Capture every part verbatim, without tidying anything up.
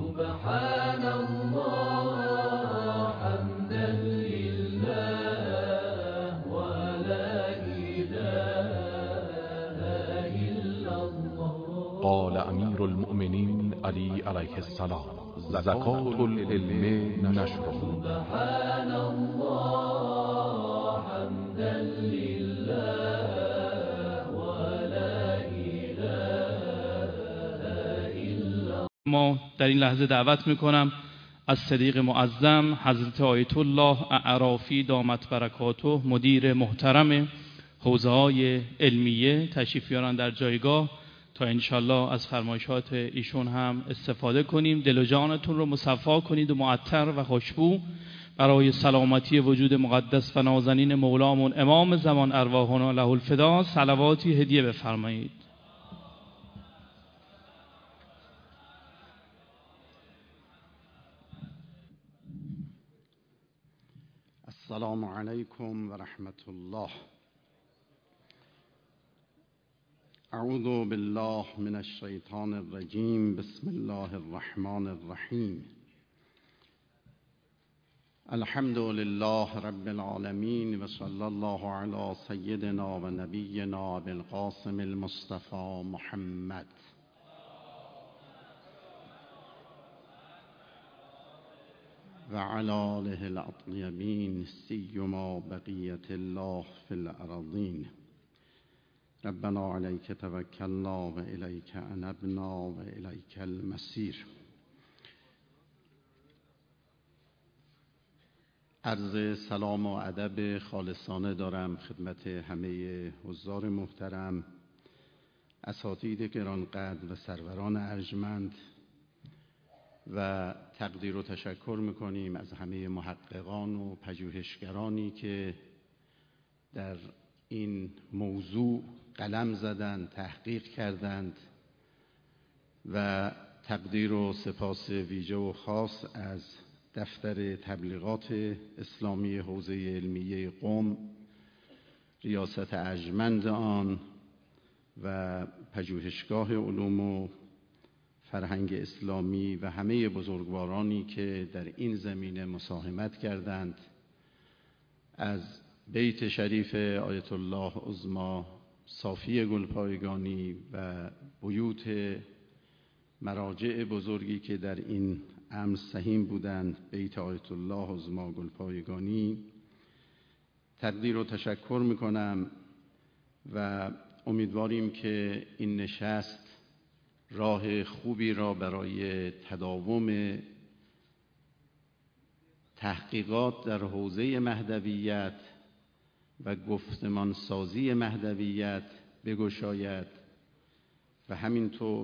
سبحان الله حمدا لله ولا إله إلا الله. قال امیر المؤمنین علی علیه السلام: زکات العلم نشره. سبحان الله حمدا لله ولا إله إلا. ما در این لحظه دعوت میکنم از صدیق معظم حضرت آیت الله اعرافی دامت برکاته، مدیر محترم حوزه های علمیه، تشریف بیارن در جایگاه تا انشالله از فرمایشات ایشون هم استفاده کنیم. دل و جانتون رو مصفا کنید و معطر و خوشبو برای سلامتی وجود مقدس و نازنین مولامون امام زمان ارواحنا له الفدا صلواتی هدیه بفرمایید. السلام علیکم و رحمت الله. اعوذ بالله من الشیطان الرجیم. بسم الله الرحمن الرحیم. الحمد لله رب العالمین و صلی الله علی سیدنا و نبینا ابی القاسم المصطفى محمد. و علی آله الاطیبین سیما بقیة الله فی الارضین. ربنا علیک توکلنا و الیک انبنا و الیک المصیر. عرض سلام و ادب خالصانه دارم خدمت همه حضار محترم، اساتید گرانقدر و سروران ارجمند، و تقدیر و تشکر میکنیم از همه محققان و پژوهشگرانی که در این موضوع قلم زدند، تحقیق کردند، و تقدیر و سپاس ویژه و خاص از دفتر تبلیغات اسلامی حوزه علمیه قم، ریاست ارجمند آن و پژوهشگاه علوم و فرهنگ اسلامی و همه بزرگوارانی که در این زمینه مساهمت کردند، از بیت شریف آیت الله عظمی صافی گلپایگانی و بیوت مراجع بزرگی که در این امر سهیم بودند، بیت آیت الله عظمی گلپایگانی، تقدیر و تشکر میکنم و امیدواریم که این نشست راه خوبی را برای تداوم تحقیقات در حوزه مهدویت و گفتمانسازی مهدویت بگشاید و همینطور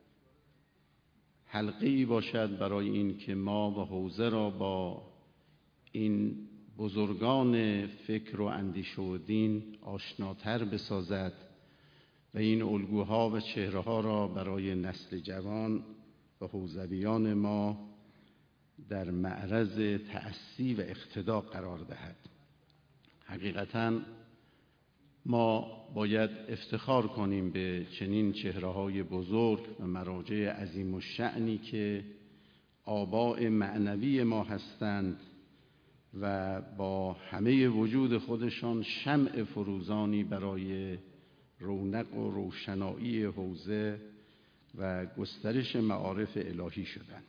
حلقه‌ای باشد برای این که ما و حوزه را با این بزرگان فکر و اندیشه و دین آشناتر بسازد و این الگوها و چهره‌ها را برای نسل جوان و حوزویان ما در معرض تأسی و اقتدا قرار دهد. حقیقتاً ما باید افتخار کنیم به چنین چهره‌های بزرگ و مراجع عظیم الشأنی که آباء معنوی ما هستند و با همه وجود خودشان شمع فروزانی برای رونق و روشنایی حوزه و گسترش معارف الهی شدند.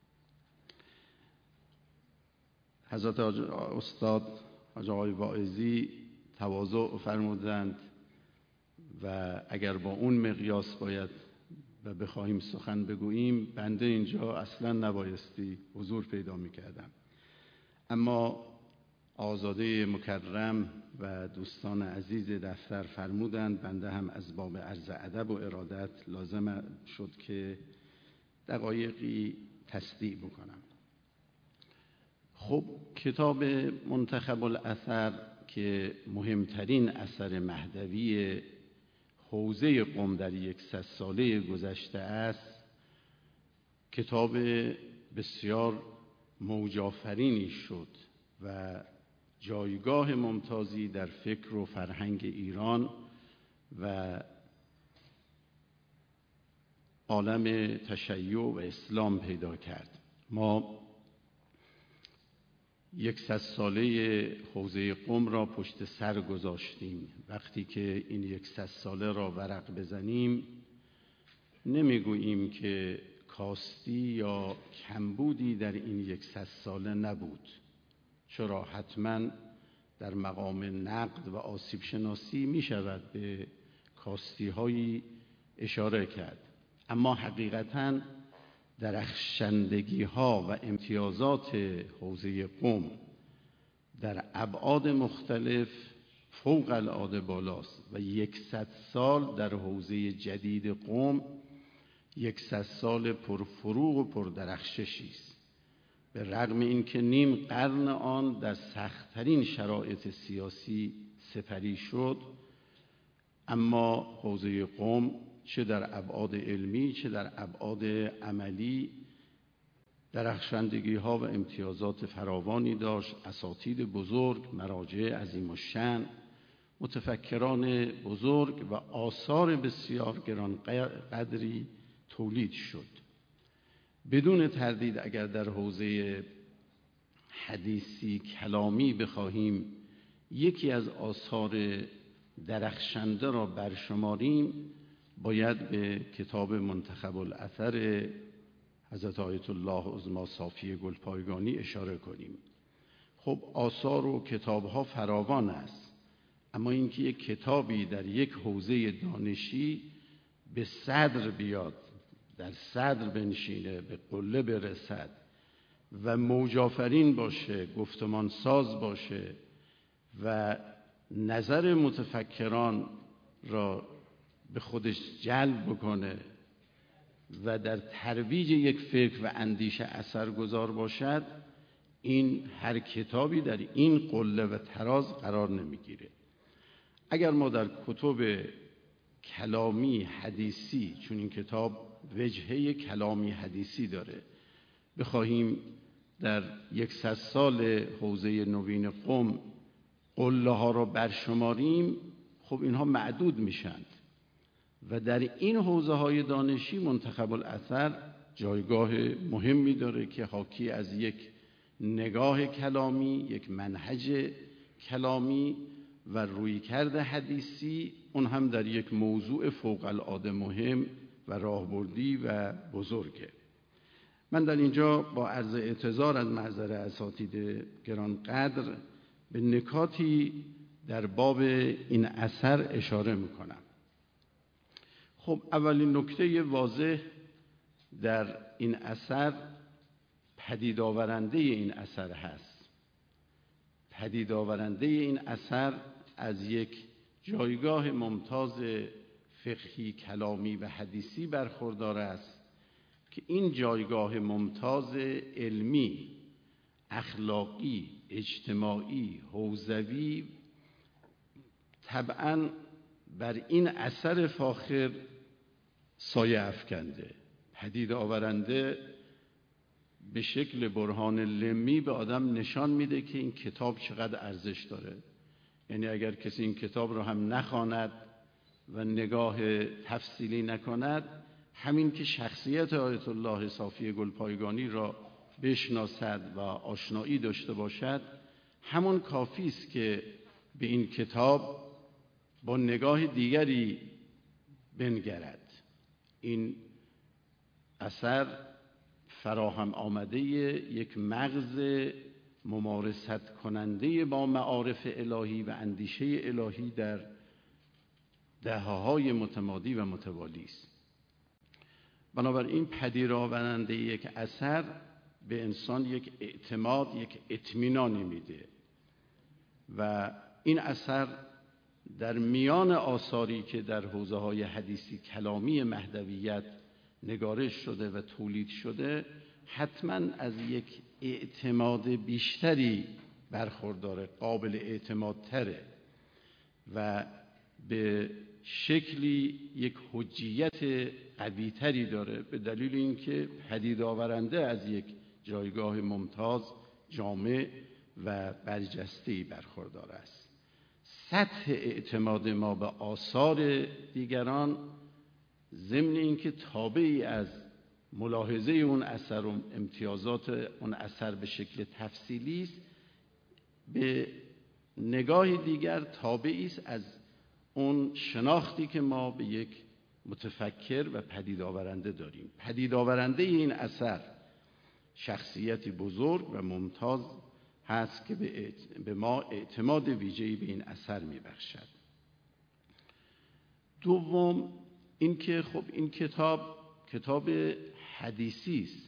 حضرت استاد حاج آقای واعظی تواضع فرمودند و اگر با اون مقیاس باید و بخواهیم سخن بگوییم، بنده اینجا اصلا نبایستی حضور پیدا میکردم، اما آزاده مکرم و دوستان عزیز دفتر فرمودند، بنده هم از باب عرض ادب و ارادت لازم شد که دقایقی تصدیع بکنم. خب، کتاب منتخب الاثر که مهمترین اثر مهدوی حوزه قم در یکصد ساله گذشته است، کتاب بسیار موج‌آفرینی شد و جایگاه ممتازی در فکر و فرهنگ ایران و عالم تشیع و اسلام پیدا کرد. ما یکصد ساله حوزه قم را پشت سر گذاشتیم. وقتی که این یکصد ساله را ورق بزنیم نمیگوییم که کاستی یا کمبودی در این یکصد ساله نبود. چرا؟ حتما در مقام نقد و آسیب شناسی می شود به کاستی هایی اشاره کرد، اما حقیقتاً درخشندگی ها و امتیازات حوزه قم در ابعاد مختلف فوق العاده بالاست و یکصد سال در حوزه جدید قم یکصد سال پرفروغ و پردرخششی است. به رغم اینکه نیم قرن آن در سخت‌ترین شرایط سیاسی سپری شد، اما حوزه قم چه در ابعاد علمی چه در ابعاد عملی درخشندگی ها و امتیازات فراوانی داشت. اساتید بزرگ، مراجع عظیم الشأن، متفکران بزرگ و آثار بسیار گران قدری تولید شد. بدون تردید اگر در حوزه حدیثی کلامی بخواهیم یکی از آثار درخشنده را برشماریم، باید به کتاب منتخب الاثر حضرت آیت الله عظمی صافی گلپایگانی اشاره کنیم. خب آثار و کتاب‌ها فراوان است، اما اینکه یک کتابی در یک حوزه دانشی به صدر بیاد، در صدر بنشینه، به قله برسد و موج‌آفرین باشه، گفتمان ساز باشه و نظر متفکران را به خودش جلب بکنه و در ترویج یک فکر و اندیشه اثرگذار باشد، این هر کتابی در این قله و تراز قرار نمیگیره. اگر ما در کتب کلامی حدیثی، چون این کتاب وجهه کلامی حدیثی داره، بخواهیم در یکصد سال حوزه نوین قم قله ها را برشماریم، خب اینها معدود میشند و در این حوزه های دانشی منتخب الاثر جایگاه مهمی داره که حاکی از یک نگاه کلامی، یک منهج کلامی و رویکرد حدیثی، اون هم در یک موضوع فوق العاده مهم و راهبردی و بزرگه. من در اینجا با عرض اعتذار از محضر اساتید گرانقدر به نکاتی در باب این اثر اشاره میکنم. خب اولین نکته واضح در این اثر پدید آورنده این اثر هست. پدید آورنده این اثر از یک جایگاه ممتاز فقهی، کلامی و حدیثی برخوردار است که این جایگاه ممتاز علمی، اخلاقی، اجتماعی، حوزوی طبعاً بر این اثر فاخر سایه افکنده. پدید آورنده به شکل برهان لمی به آدم نشان میده که این کتاب چقدر ارزش داره. یعنی اگر کسی این کتاب رو هم نخواند و نگاه تفصیلی نکند، همین که شخصیت آیت الله صافی گلپایگانی را بشناسد و آشنایی داشته باشد، همون کافی است که به این کتاب با نگاه دیگری بنگرد. این اثر فراهم آمده یک مغز ممارست کننده با معارف الهی و اندیشه الهی در دهه‌های متمادی و متوالی است. بنابراین پدید آورنده یک اثر به انسان یک اعتماد، یک اطمینانی میده و این اثر در میان آثاری که در حوزه‌های حدیثی کلامی مهدویت نگارش شده و تولید شده، حتما از یک اعتماد بیشتری برخورداره، قابل اعتمادتره و به شکلی یک حجیت قویتری داره، به دلیل اینکه پدید آورنده از یک جایگاه ممتاز، جامع و برجسته‌ای برخوردار است. سطح اعتماد ما به آثار دیگران ضمن اینکه تابعی از ملاحظه اون اثر و امتیازات اون اثر به شکل تفصیلی است، به نگاه دیگر تابعی است از اون شناختی که ما به یک متفکر و پدید آورنده داریم. پدید آورنده این اثر شخصیتی بزرگ و ممتاز هست که به ما اعتماد ویژه‌ای به این اثر میبخشد. دوم اینکه خب این کتاب کتاب حدیثی است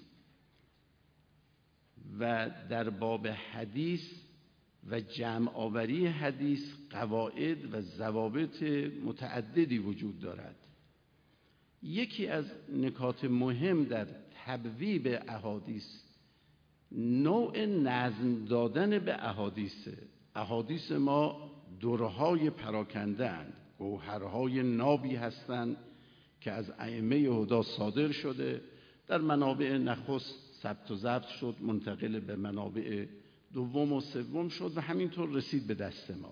و در باب حدیث و جمع آوری حدیث قواعد و ضوابط متعددی وجود دارد. یکی از نکات مهم در تبویب احادیث نوع نظم دادن به احادیث. احادیث ما درهای پراکنده اند، گوهرهای نابی هستند که از ائمه هدی صادر شده، در منابع نخست ثبت و ضبط شد، منتقل به منابع دوم و سوم شد و همینطور رسید به دست ما.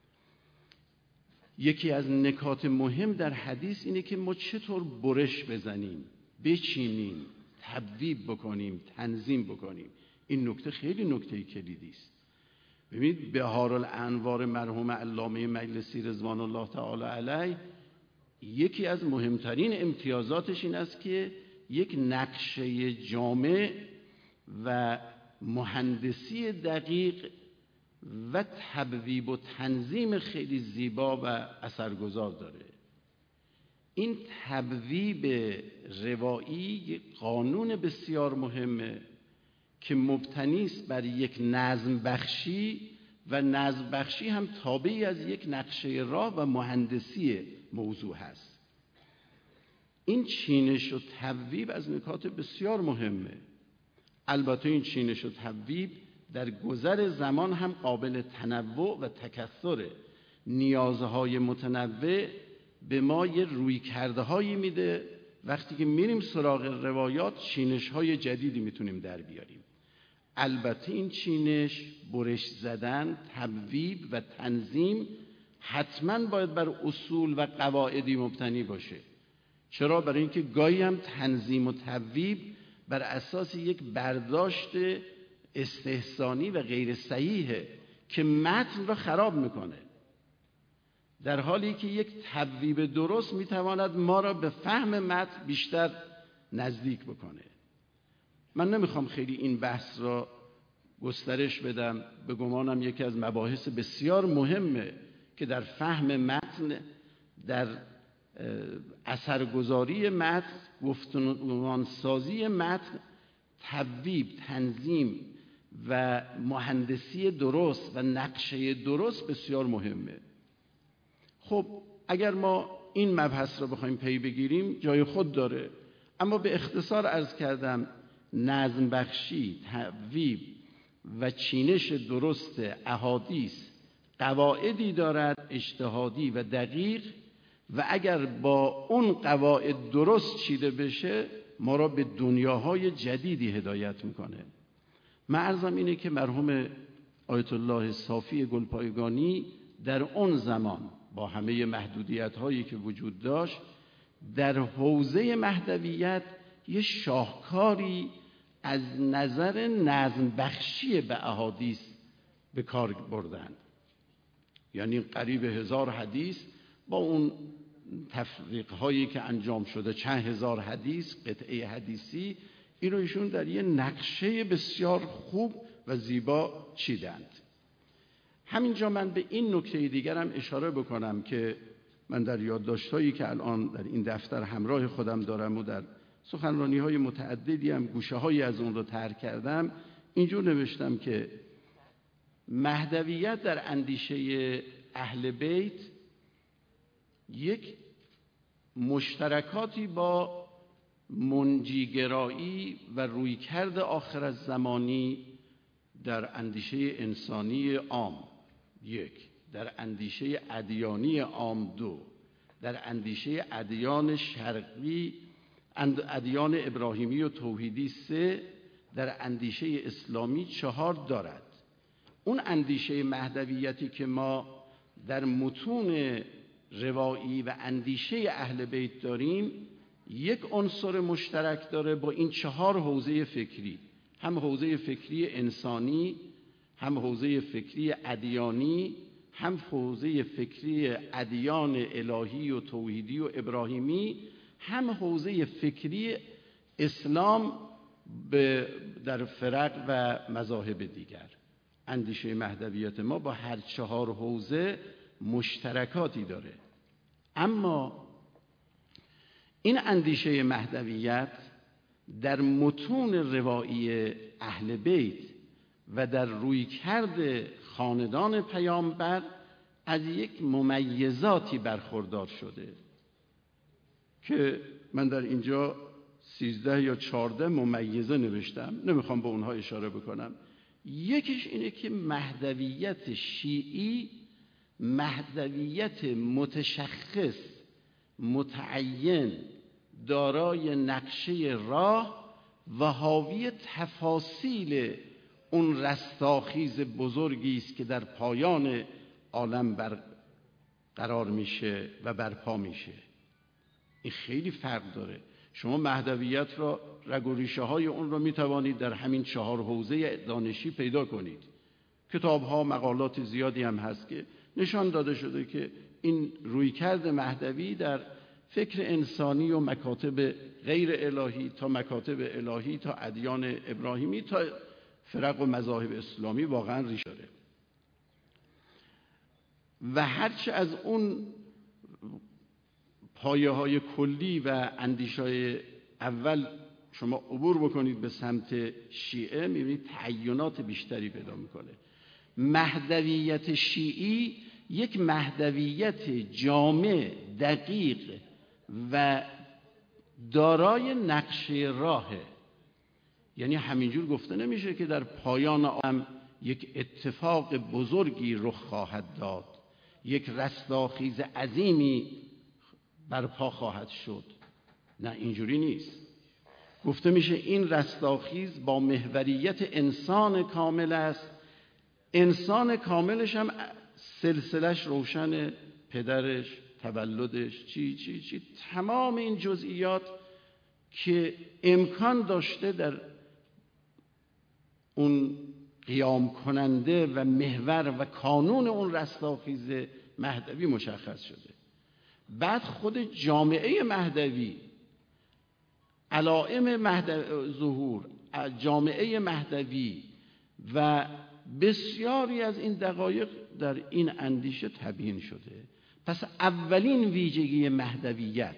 یکی از نکات مهم در حدیث اینه که ما چطور برش بزنیم، بچینیم، تبویب بکنیم، تنظیم بکنیم. این نکته خیلی نکته کلیدی است. ببینید بهارالانوار مرحوم علامه مجلسی رضوان الله تعالی علیه یکی از مهمترین امتیازاتش این است که یک نقشه جامع و مهندسی دقیق و تبویب و تنظیم خیلی زیبا و اثرگذار داره. این تبویب روایی یک قانون بسیار مهمه که مبتنی است بر یک نظم بخشی و نظم بخشی هم تابعی از یک نقشه راه و مهندسی موضوع هست. این چینش و تبویب از نکات بسیار مهمه. البته این چینش و تبویب در گذر زمان هم قابل تنوع و تکثره. نیازهای متنوع به ما یه روی کرده هایی میده، وقتی که میریم سراغ روایات چینش های جدیدی میتونیم در بیاریم. البته این چینش، برش زدن، تبویب و تنظیم حتما باید بر اصول و قواعدی مبتنی باشه. چرا؟ برای اینکه گاهی هم تنظیم و تبویب بر اساس یک برداشت استحسانی و غیر صحیحه که متن را خراب میکنه، در حالی که یک تبویب درست میتواند ما را به فهم متن بیشتر نزدیک بکنه. من نمیخوام خیلی این بحث را گسترش بدم، به گمانم یکی از مباحث بسیار مهمه که در فهم متن، در اثرگذاری متن، گفتمانسازی متن، تبویب، تنظیم و مهندسی درست و نقشه درست بسیار مهمه. خب اگر ما این مبحث را بخوایم پی بگیریم جای خود داره، اما به اختصار عرض کردم نظم بخشی، تبویب و چینش درست احادیث قواعدی دارد اجتهادی و دقیق و اگر با اون قواعد درست چیده بشه ما را به دنیاهای جدیدی هدایت میکنه. من عرضم اینه که مرحوم آیت الله صافی گلپایگانی در اون زمان با همه محدودیت هایی که وجود داشت در حوزه مهدویت یه شاهکاری از نظر نظم بخشی به احادیث به کار بردند. یعنی قریب هزار حدیث با اون تفریق هایی که انجام شده، چند هزار حدیث، قطعه حدیثی، این رو ایشون در یه نقشه بسیار خوب و زیبا چیدند. همینجا من به این نکته دیگر هم اشاره بکنم که من در یادداشت‌هایی که الان در این دفتر همراه خودم دارم و در سخنرانی‌های متعددی هم گوشه‌هایی از اون رو طرح کردم، اینجور نوشتم که مهدویت در اندیشه اهل بیت یک مشترکاتی با منجیگرایی و رویکرد آخر الزمانی در اندیشه انسانی عام یک، در اندیشه ادیانی عام دو، در اندیشه ادیان شرقی، ادیان ابراهیمی و توحیدی سه، در اندیشه اسلامی چهار دارد. اون اندیشه مهدویتی که ما در متون روایی و اندیشه اهل بیت داریم یک عنصر مشترک داره با این چهار حوزه فکری، هم حوزه فکری انسانی، هم حوزه فکری ادیانی، هم حوزه فکری ادیان الهی و توحیدی و ابراهیمی، هم حوزه فکری اسلام در فرق و مذاهب دیگر. اندیشه مهدویت ما با هر چهار حوزه مشترکاتی داره. اما این اندیشه مهدویت در متون روایی اهل بیت و در رویکرد خاندان پیامبر از یک ممیزاتی برخوردار شده که من در اینجا سیزده یا چهارده ممیزه نوشتم، نمیخوام به اونها اشاره بکنم. یکیش اینه که مهدویت شیعی مهدویت متشخص، متعین، دارای نقشه راه و حاوی تفاصیل اون رستاخیز بزرگی است که در پایان عالم بر قرار میشه و برپا میشه. این خیلی فرق داره. شما مهدویت را رگ و ریشه های اون را میتوانید در همین چهار حوزه دانشی پیدا کنید. کتاب ها، مقالات زیادی هم هست که نشان داده شده که این رویکرد مهدوی در فکر انسانی و مکاتب غیر الهی تا مکاتب الهی تا ادیان ابراهیمی تا فرق و مذاهب اسلامی واقعا ریشه داره. و هرچه از اون پایه های کلی و اندیشای اول شما عبور بکنید به سمت شیعه، میبینید تعینات بیشتری پیدا میکنه. مهدویت شیعی یک مهدویت جامع، دقیق و دارای نقشه راهه. یعنی همینجور گفته نمیشه که در پایان عالم یک اتفاق بزرگی رخ خواهد داد، یک رستاخیز عظیمی برپا خواهد شد. نه، اینجوری نیست. گفته میشه این رستاخیز با محوریت انسان کامل است. انسان کاملش هم سلسلش روشن، پدرش، تولدش، چی چی چی تمام این جزئیات که امکان داشته در اون قیام کننده و محور و کانون اون رستاخیز مهدوی مشخص شده. بعد خود جامعه مهدوی، علائم مهدوی ظهور، جامعه مهدوی و بسیاری از این دقایق در این اندیشه تبیین شده. پس اولین ویژگی مهدویت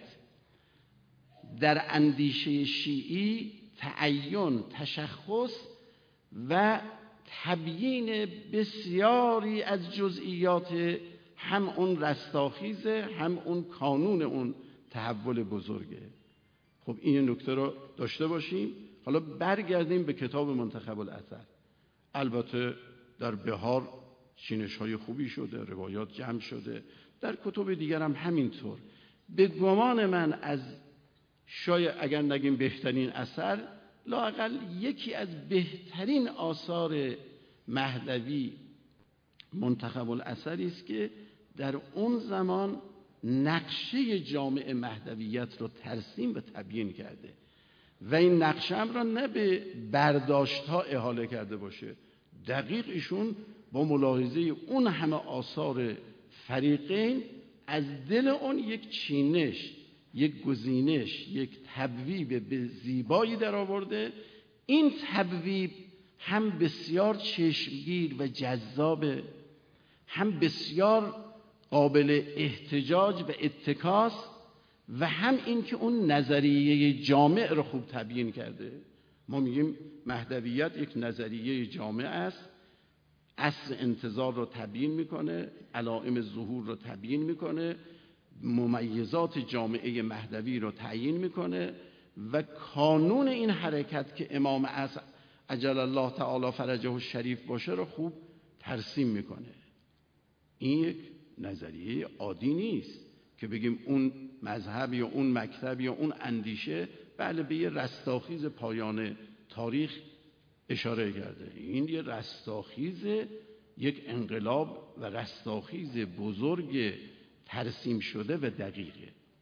در اندیشه شیعی تعین، تشخص و تبیین بسیاری از جزئیات هم اون رستاخیزه، هم اون کانون اون تحول بزرگه. خب این نکته رو داشته باشیم. حالا برگردیم به کتاب منتخب الاثر. البته در بهار چینش های خوبی شده، روایات جمع شده، در کتب دیگر هم همینطور. به گمان من از شاید اگر نگیم بهترین اثر، لااقل یکی از بهترین آثار مهدوی منتخب الاثری است که در اون زمان نقشه جامع مهدویت رو ترسیم و تبیین کرده و این نقشه هم را نه به برداشت ها احاله کرده باشه، دقیق ایشون با ملاحظه اون همه آثار فریقین از دل اون یک چینش، یک گزینش، یک تبویب به زیبایی در آورده. این تبویب هم بسیار چشمگیر و جذاب، هم بسیار قابل احتجاج و اتکاس و هم این که اون نظریه جامع رو خوب تبیین کرده. ما میگیم مهدویت یک نظریه جامع است، اصل انتظار رو تبیین میکنه، علائم ظهور رو تبیین میکنه، ممیزات جامعه مهدوی رو تعیین میکنه و کانون این حرکت که امام عصر عجل الله تعالی فرجه الشریف باشه رو خوب ترسیم میکنه. این یک نظریه عادی نیست که بگیم اون مذهب یا اون مکتب یا اون اندیشه بله به یه رستاخیز پایان تاریخ اشاره کرده. این یه رستاخیز، یک انقلاب و رستاخیز بزرگ ترسیم شده و دقیقه.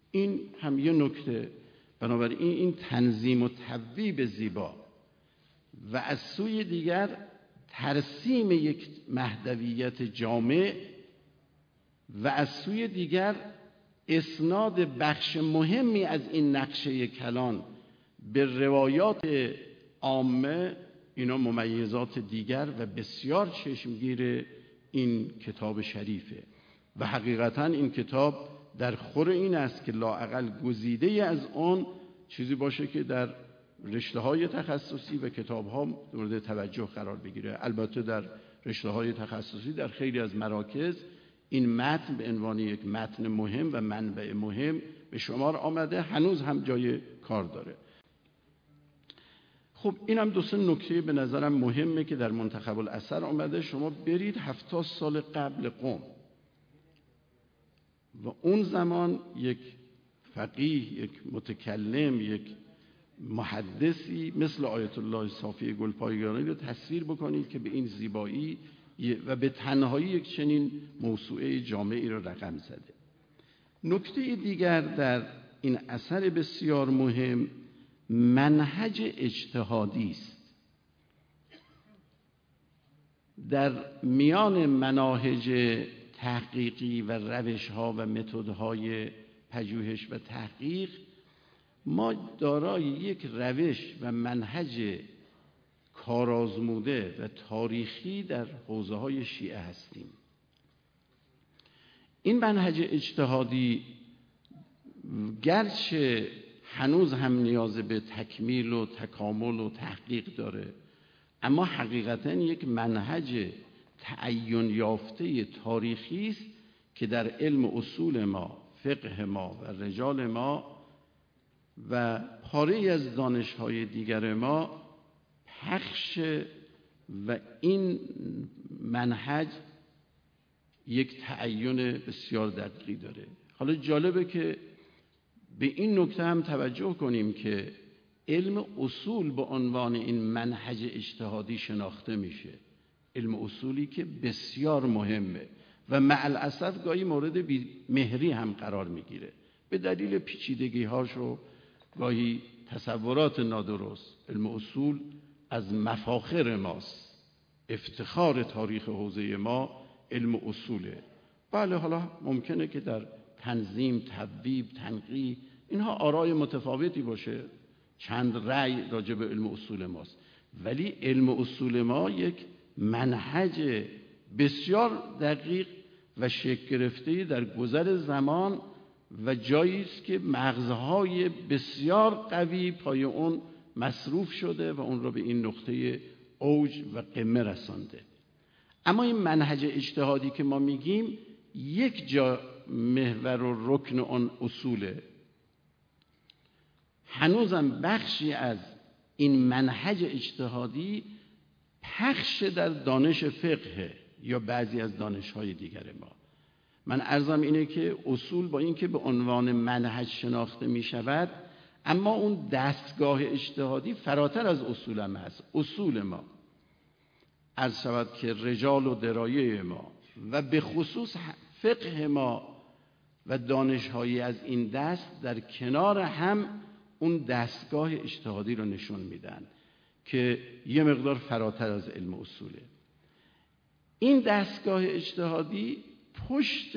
این هم یه نکته. بنابراین این تنظیم و تبویب زیبا و از سوی دیگر ترسیم یک مهدویت جامع و از سوی دیگر اسناد بخش مهمی از این نقشه کلان به روایات عامه، اینا ممیزات دیگر و بسیار چشمگیر این کتاب شریفه. و حقیقتا این کتاب در خور این است که لااقل گزیده از آن چیزی باشه که در رشته‌های تخصصی و کتاب‌ها مورد توجه قرار بگیره. البته در رشته‌های تخصصی در خیلی از مراکز این متن به عنوان یک متن مهم و منبع مهم به شمار آمده، هنوز هم جای کار داره. خب این هم دو سه نکته به نظرم مهمه که در منتخب الاثر آمده. شما برید هفتاد سال قبل قم و اون زمان یک فقیه، یک متکلم، یک محدثی مثل آیت الله صافی گلپایگانی رو تصویر بکنید که به این زیبایی و به تنهایی یک چنین موسوعه جامعی رو رقم زده. نکته دیگر در این اثر بسیار مهم منهج اجتهادی است. در میان مناهج تحقیقی و روش‌ها و متدهای پژوهش و تحقیق ما دارای یک روش و منهج کارآزموده و تاریخی در حوزه‌های شیعه هستیم. این منهج اجتهادی گرچه هنوز هم نیاز به تکمیل و تکامل و تحقیق داره، اما حقیقتاً یک منهج تعین یافته تاریخی است که در علم اصول ما، فقه ما و رجال ما و پاره‌ای از دانش‌های دیگر ما پخش و این منهج یک تعین بسیار دقیقی داره. حالا جالبه که به این نکته هم توجه کنیم که علم اصول به عنوان این منهج اجتهادی شناخته میشه. علم اصولی که بسیار مهمه و مع الاسف گاهی مورد بی‌مهری هم قرار میگیره به دلیل پیچیدگی هاش و گاهی تصورات نادرست. علم اصول از مفاخر ماست، افتخار تاریخ حوزه ما علم اصوله. بله حالا ممکنه که در تنظیم، تبویب، تنقیح اینها آرای متفاوتی باشه، چند رأی راجع به علم اصول ماست، ولی علم اصول ما یک منهج بسیار دقیق و شکل گرفته در گذر زمان و جایی است که مغزهای بسیار قوی پای اون مصروف شده و اون رو به این نقطه اوج و قمه رسانده. اما این منهج اجتهادی که ما میگیم یک جا محور و رکن آن اصوله. هنوزم بخشی از این منهج اجتهادی پخش در دانش فقه یا بعضی از دانش‌های دیگر ما. من عرضم اینه که اصول با این که به عنوان منهج شناخته می شود، اما اون دستگاه اجتهادی فراتر از اصول هم هست. اصول ما عرض شود که رجال و درایه ما و به خصوص فقه ما و دانش‌هایی از این دست در کنار هم اون دستگاه اجتهادی رو نشون میدن که یه مقدار فراتر از علم اصوله. این دستگاه اجتهادی پشت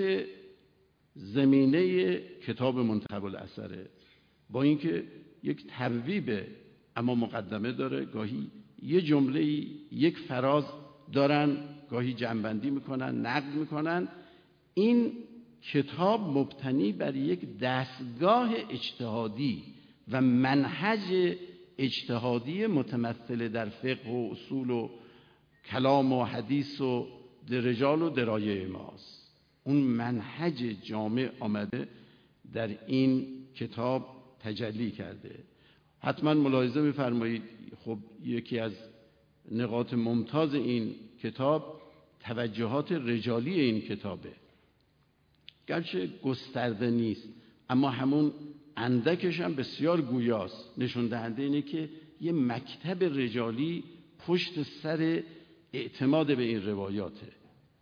زمینه کتاب منتخب الاثره، با اینکه یک تبویبه اما مقدمه داره، گاهی یه جمله یک فراز دارن، گاهی جمع‌بندی میکنن، نقد میکنن. این کتاب مبتنی بر یک دستگاه اجتهادی و منهج اجتهادی متمثل در فقه و اصول و کلام و حدیث و رجال و درایه ماست. اون منهج جامع آمده در این کتاب تجلی کرده. حتما ملاحظه می‌فرمایید خب یکی از نقاط ممتاز این کتاب توجهات رجالی این کتابه. گرچه گسترده نیست اما همون اندکش هم بسیار گویاست. نشون دهنده اینه که یه مکتب رجالی پشت سر اعتماد به این روایاته.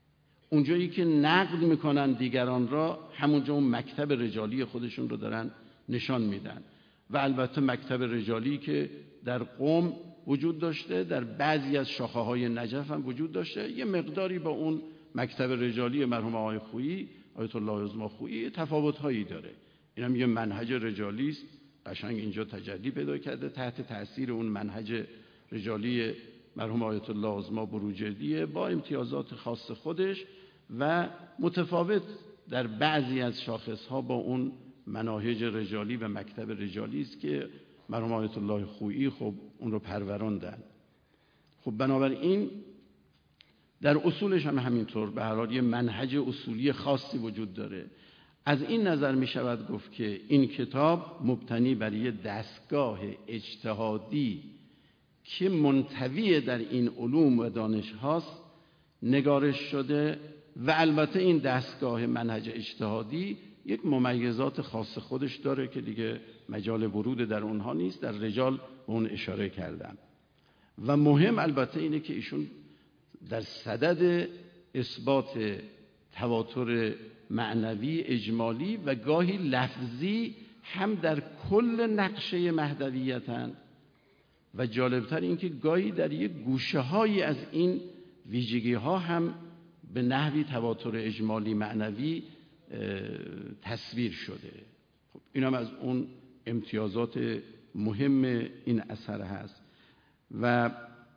اونجایی که نقد میکنن دیگران را، همونجا اون مکتب رجالی خودشون رو دارن نشان میدن. و البته مکتب رجالی که در قم وجود داشته، در بعضی از شاخه های نجف هم وجود داشته، یه مقداری با اون مکتب رجالی مرحوم آقای خویی، آیت الله عظما خویی، تفاوت هایی داره. این هم یه منهج رجالی است، قشنگ اینجا تجلی پیدا کرده، تحت تأثیر اون منهج رجالی مرحوم آیت الله عظما بروجردیه، با امتیازات خاص خودش و متفاوت در بعضی از شاخص ها با اون مناهج رجالی و مکتب رجالی است که مرحوم آیت الله خویی خب اون رو پروراندن. خب بنابراین در اصولش هم همینطور، به هر حال یه منهج اصولی خاصی وجود داره. از این نظر می شود گفت که این کتاب مبتنی بر یه دستگاه اجتهادی که منطوی در این علوم و دانش هاست نگارش شده و البته این دستگاه منهج اجتهادی یک ممیزات خاص خودش داره که دیگه مجال ورود در اونها نیست، در رجال به اون اشاره کردم. و مهم البته اینه که ایشون در صدد اثبات تواتر معنوی اجمالی و گاهی لفظی هم در کل نقشه مهدویتن و جالبتر این که گاهی در یک گوشه هایی از این ویژگی ها هم به نحوی تواتر اجمالی معنوی تصویر شده. خب این هم از اون امتیازات مهم این اثر هست. و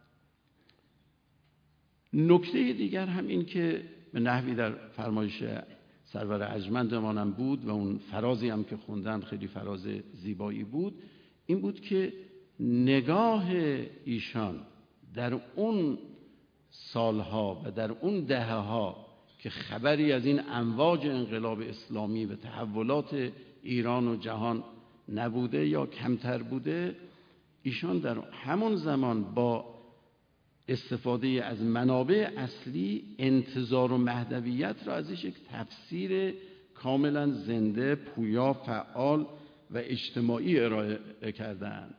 نکته دیگر هم این که به نحوی در فرمایش سرور ارجمندمانم بود و اون فرازی هم که خوندن خیلی فراز زیبایی بود، این بود که نگاه ایشان در اون سالها و در اون دهه‌ها که خبری از این امواج انقلاب اسلامی و تحولات ایران و جهان نبوده یا کمتر بوده، ایشان در همون زمان با استفاده از منابع اصلی انتظار و مهدویت را ازش یک تفسیر کاملا زنده، پویا، فعال و اجتماعی ارائه کردند.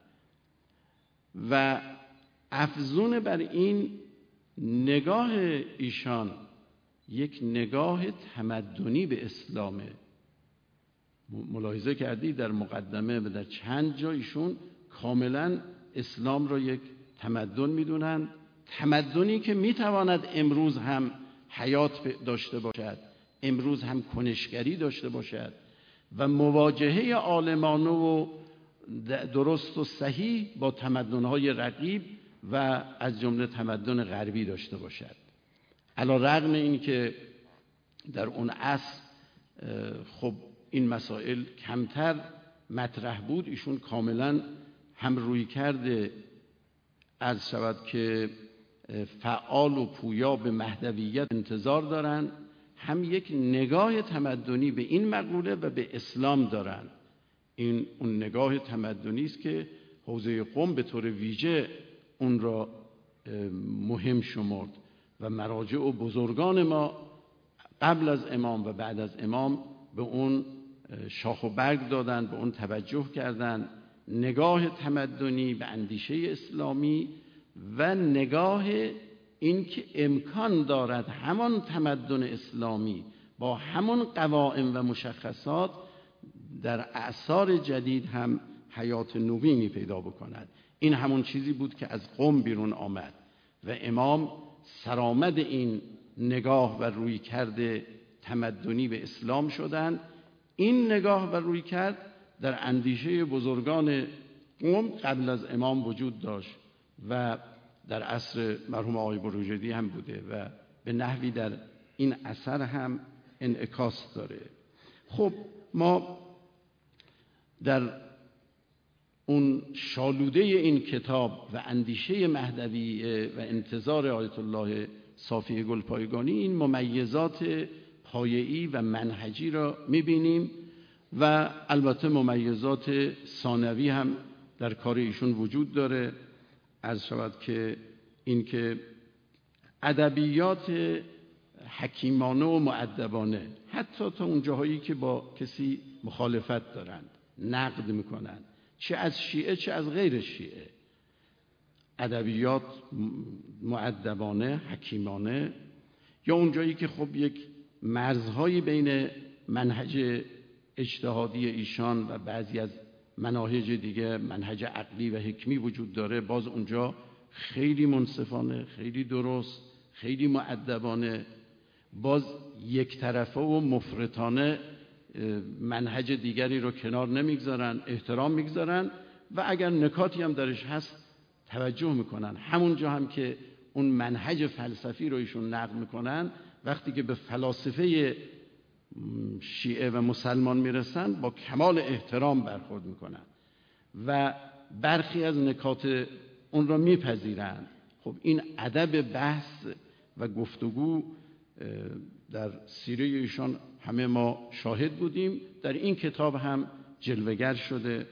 و افزون بر این نگاه ایشان یک نگاه تمدنی به اسلامه. ملاحظه کردید در مقدمه و در چند جا ایشون کاملا اسلام را یک تمدن میدونن، تمدنی که میتواند امروز هم حیات داشته باشد، امروز هم کنشگری داشته باشد و مواجهه عالمانه و درست و صحیح با تمدن‌های رقیب و از جمله تمدن غربی داشته باشد. علی رغم این که در اون عصر خب این مسائل کمتر مطرح بود، ایشون کاملا هم روی کرده عرض شود که فعال و پویا به مهدویت انتظار دارن، هم یک نگاه تمدنی به این مقوله و به اسلام دارن. این اون نگاه تمدنی است که حوزه قم به طور ویژه اون را مهم شمرد و مراجع و بزرگان ما قبل از امام و بعد از امام به اون شاخ و برگ دادن، به اون توجه کردن. نگاه تمدنی به اندیشه اسلامی و نگاه این که امکان دارد همان تمدن اسلامی با همون قوائم و مشخصات در اعصار جدید هم حیات نوینی پیدا بکند. این همون چیزی بود که از قم بیرون آمد و امام سرآمد این نگاه و روی کرده تمدنی به اسلام شدند. این نگاه و روی کرد در اندیشه بزرگان قم قبل از امام وجود داشت و در عصر مرحوم آقای بروجردی هم بوده و به نحوی در این اثر هم انعکاس داره. خب ما در اون شالوده این کتاب و اندیشه مهدوی و انتظار آیت الله صافی گلپایگانی این ممیزات پایه‌ای و منهجی را می‌بینیم و البته ممیزات ثانوی هم در کار ایشون وجود داره. عرض شود که این که ادبیات حکیمانه و مؤدبانه، حتی تا اون جاهایی که با کسی مخالفت دارند نقد میکنند، چه از شیعه چه از غیر شیعه، ادبیات مؤدبانه حکیمانه، یا اونجایی که خب یک مرزهایی بین منهج اجتهادی ایشان و بعضی از مناهج دیگه، منهج عقلی و حکمی وجود داره، باز اونجا خیلی منصفانه، خیلی درست، خیلی مؤدبانه، باز یک طرفه و مفرطانه منهج دیگری رو کنار نمیگذارن، احترام میگذارن و اگر نکاتی هم درش هست توجه میکنن. همونجا هم که اون منهج فلسفی رو ایشون نقل میکنن، وقتی که به فلاسفه شیعه و مسلمان میرسن با کمال احترام برخورد میکنن و برخی از نکات اون را میپذیرند. خب این ادب بحث و گفتگو در سیره ایشان همه ما شاهد بودیم، در این کتاب هم جلوه‌گر شده.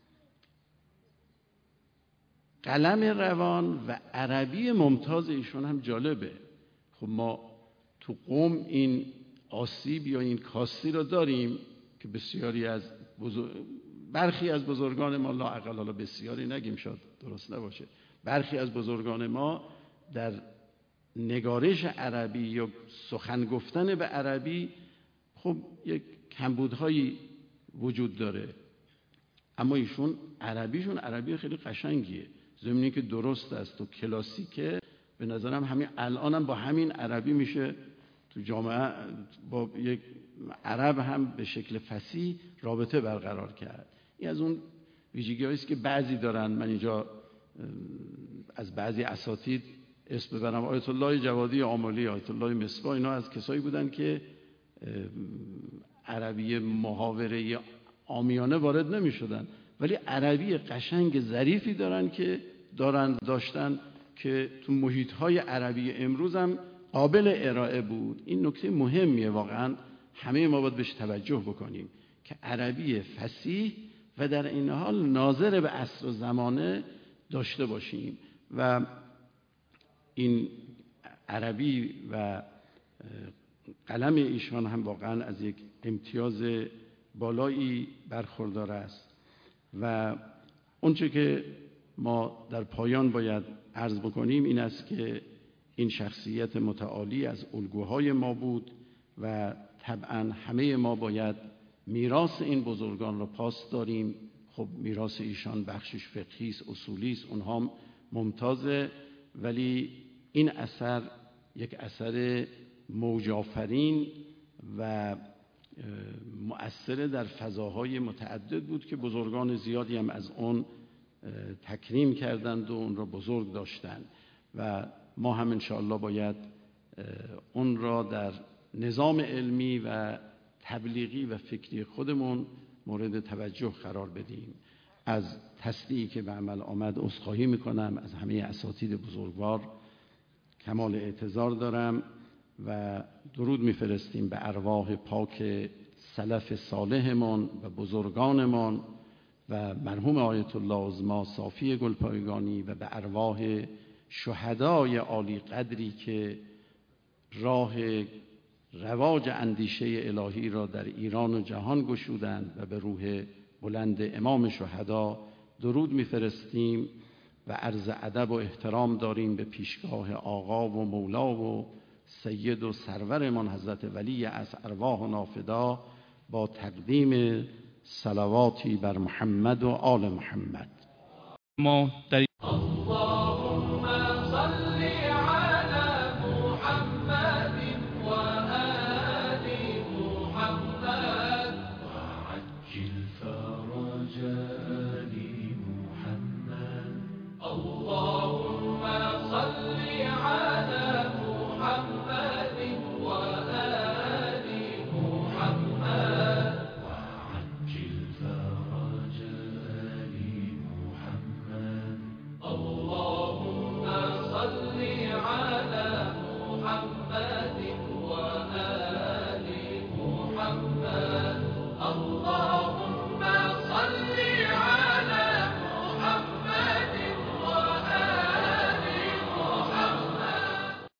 قلم روان و عربی ممتاز ایشان هم جالبه. خب ما تو قم این آسیب یا این کاستی رو داریم که بسیاری از بزرگ... برخی از بزرگان ما، لا اقل حالا بسیاری نگیم شاید درست نباشه، برخی از بزرگان ما در نگارش عربی یا سخن گفتن به عربی خب یک کمبودهایی وجود داره، اما ایشون عربیشون عربی خیلی قشنگیه، ضمن که درست است و کلاسیکه. به نظرم همین الان هم با همین عربی میشه تو جامعه با یک عرب هم به شکل فصیح رابطه برقرار کرد. این از اون ویژگی‌هایی است که بعضی دارن. من اینجا از بعضی اساتید اسم ببرم، آیت الله جوادی آملی، آیت الله مصباح، اینا از کسایی بودن که عربی محاوره عامیانه وارد نمی شدن، ولی عربی قشنگ ظریفی دارن که دارن داشتن که تو محیط‌های عربی امروز هم قابل ارائه بود. این نکته مهمیه، واقعا همه ما باید بهش توجه بکنیم که عربی فصیح و در این حال ناظر به عصر و زمانه داشته باشیم و این عربی و قلم ایشان هم واقعا از یک امتیاز بالایی برخوردار است. و اونچه که ما در پایان باید عرض بکنیم این است که این شخصیت متعالی از الگوهای ما بود و طبعا همه ما باید میراث این بزرگان را پاس داریم. خب میراث ایشان بخشش فقهی است، اصولی است، اونها ممتازه، ولی این اثر یک اثر موج آفرین و مؤثر در فضاهای متعدد بود که بزرگان زیادی هم از اون تکریم کردند و اون را بزرگ داشتند و ما هم انشاءالله باید اون را در نظام علمی و تبلیغی و فکری خودمون مورد توجه قرار بدیم. از تصدیقی که به عمل آمد عذرخواهی میکنم، از همه اساتید بزرگوار کمال اعتذار دارم و درود میفرستیم به ارواح پاک سلف صالحمان و بزرگانمان و مرحوم آیت الله عظما صافی گلپایگانی و به ارواح شهدای عالی قدری که راه رواج اندیشه الهی را در ایران و جهان گشودند و به روح بلند امام شهدا درود میفرستیم و عرض ادب و احترام داریم به پیشگاه آقا و مولا و سید و سرورمان حضرت ولی از ارواح و نافدا با تقدیم صلواتی بر محمد و آل محمد. ما در محمد وآل